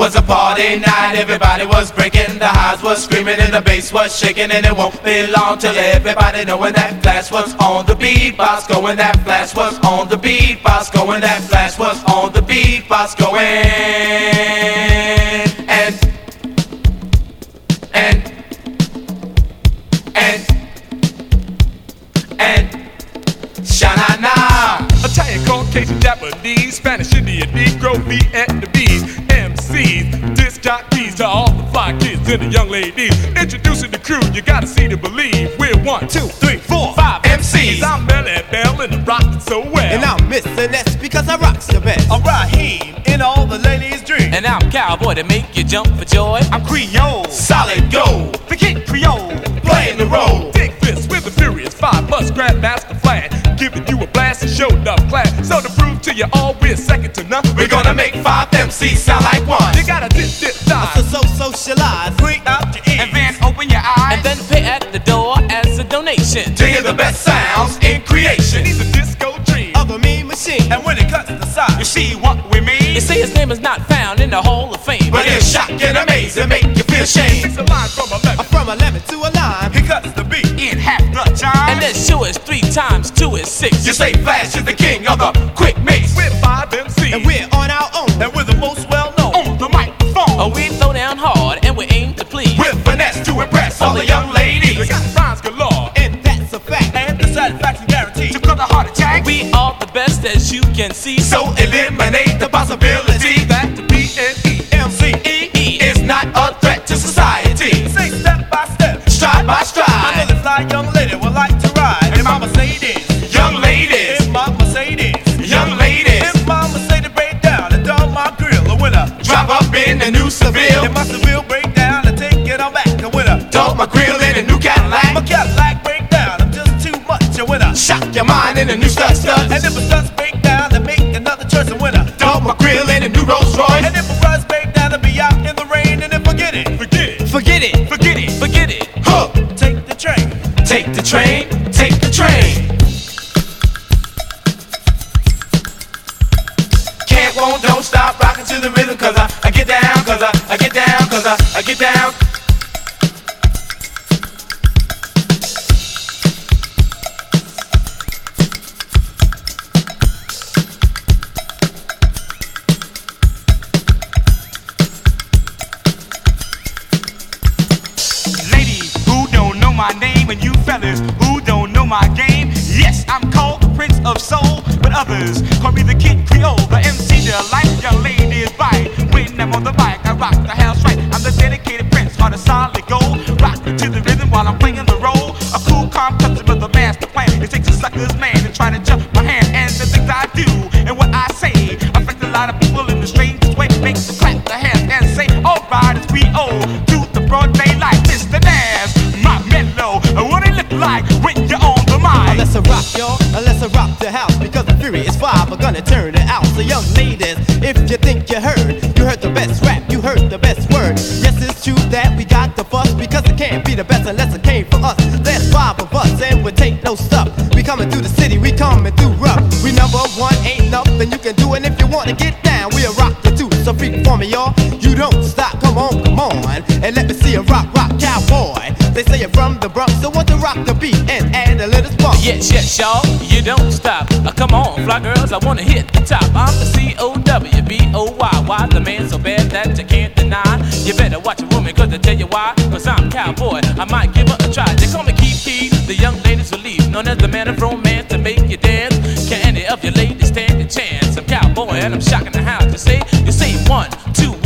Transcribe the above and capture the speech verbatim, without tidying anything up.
was a party night. Everybody was breaking, the highs was screaming, and the bass was shaking. And it won't be long till everybody knowing that Flash was on the beatbox going. That Flash was on the beatbox going. That Flash was on the beatbox going. And and and and Sha-na-na. Italian, Caucasian, Japanese, Spanish, Indian, Negro, Vietnamese, M Cs, disc jockeys to all the fly kids and the young ladies. Introducing the crew, you gotta see to believe. We're one, two, three, four, five M Cs. I'm Melly Bell and I'm rocking so well. And I'm Mister S because I rocks the best. I'm Raheem in all the ladies' dreams. And I'm Cowboy to make you jump for joy. I'm Creole, solid gold, the Kid Creole, playing the role. Dick Fist with the Furious Five, plus Grandmaster Flash, giving you a blast and showed up class. So to prove to you all we're second to none, we're gonna make five M Cs sound like one. You gotta dip, dip, dive, so, so socialize, blink out your ears, and then open your eyes, and then pay at the door as a donation to hear the best sounds in creation. He's a disco dream of a mean machine, and when it cuts to the side, you see what we mean. You see, his name is not found in the Hall of Fame, but it's shocking, amazing, make you feel shame. It's a line from eleven, from eleven to a line. He cuts the beat in half the time, and then sure is three times two is six. You say Flash is the king of the quick mix. We're five M Cs, and we're on our own, and we're the most well known on the microphone. Oh, we throw down hard and we aim to please with finesse to impress all the young ladies. We got rhymes galore, and that's a fact, and the satisfaction guaranteed to cut the heart attack. We are the best as you can see, so eliminate the possibility that the B N E M C E is not a threat to society. Say step by step, stride by stride. I know this fly young lady would like to ride in my Mercedes. Young ladies, in my Mercedes. Young ladies, if my Mercedes break down and dump my grill, a winner. Drop up in the new Seville. If my Seville break down and take it on back, a winner. Dump my grill in a new Cadillac. My Cadillac break down, I'm just too much, a winner. Shock your mind in a new Stutz Stutz. And if a Stutz break down, then make another choice, a winner. Dump my grill in a new Rolls Royce. And if a Russ break down, then be out in the rain, and then forget it, forget it, forget it, forget it, forget it. Huh. Take the train, take the train, take the train. Can't, won't, don't stop rocking to the rhythm, cause I, I get down, cause I, I get down, cause I, I get down. My name, and you fellas who don't know my game, yes, I'm called the Prince of Soul, but others call me the Kid Creole, the M C delight, young ladies bite. When I'm on the mic, I rock the house right. I'm the dedicated prince, heart of solid gold, rocking to the rhythm while I'm playing the role. A cool, calm customer, the master plan. It takes a sucker's man to try to jump my hand, and the things I do and what I say affect a lot of people in the strangest way. Makes them clap their hands and say, all right, it's we owe to the broad daylight, Mister Nas. What it look like when you're on the mic? Let's rock, y'all. Let's rock the house because the Furious Five are gonna turn it out. So, young ladies, if you think you heard, you heard the best rap, you heard the best word. Yes, it's true that we got the fuss because it can't be the best unless it came from us. There's five of us and we take no stuff. We coming through the city, we coming through rough. We number one, ain't nothing you can do, and if you wanna get down, we'll rock you too. So freak for me, y'all. You don't stop, come on, come on, and let me see a rock, rock cowboy. They say you're from the Bronx, so want to rock the beat and add a little spark. Yes, yes, y'all, you don't stop. Uh, come on, fly girls, I wanna hit the top. I'm the C O W B O Y. Why the man so bad that you can't deny? You better watch a woman, cause I tell you why. Cause I'm cowboy, I might give her a try. They call me Keep Key, the young ladies believe. Known as the man of romance to make you dance. Can any of your ladies stand a chance? I'm cowboy and I'm shocking the house. You say, you say one, two,